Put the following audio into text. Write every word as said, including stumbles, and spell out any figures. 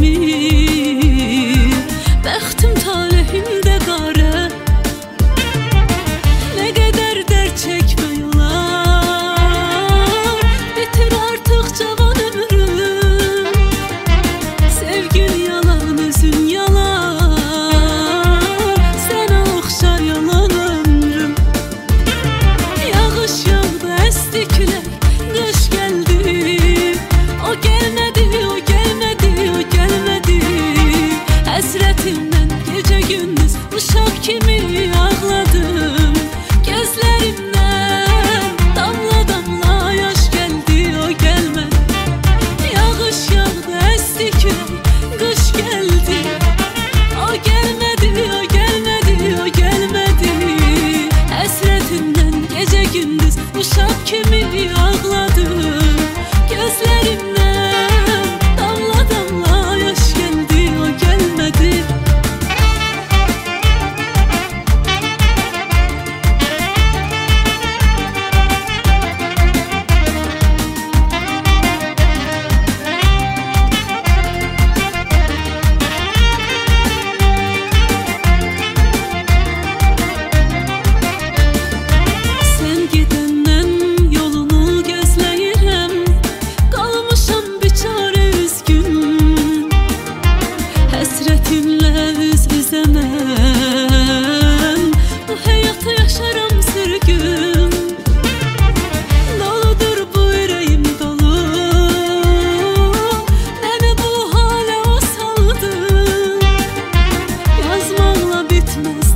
kimi, bəxtim talihim də qara. Nə qədər dərd çəkmək olar, bitir artıq cavan ömrüm. Sevgin yalan, özün yalan, sənə oxşar yalan ömrüm. Yağış yağdı, əsti külək, qış gəldi, o gəlmədi, o gəlmədi, o gəlmədi. Həsrətimdən gecə gündüz uşaq kimi ağladım. Gözlərimdən damla damla yaş gəldi, o gəlmədi. Yağış yağdı, əsti külək, qış gəldi, o gəlmədi, o gəlmədi, o gəlmədi. Həsrətimdən gecə gündüz uşaq kimi ağladım. Gözlərimdən damla damla yaş gəldi, o gəlmədi. Sən gedəndən yolunu gözləyirəm, qalmışam biçarə üzgün. Həsrətinlə üz-üzə mən bu həyatı yaşaram sürgün. Doludur bu ürəyim dolu, məni bu halə o saldı. Yazmaqla bitməz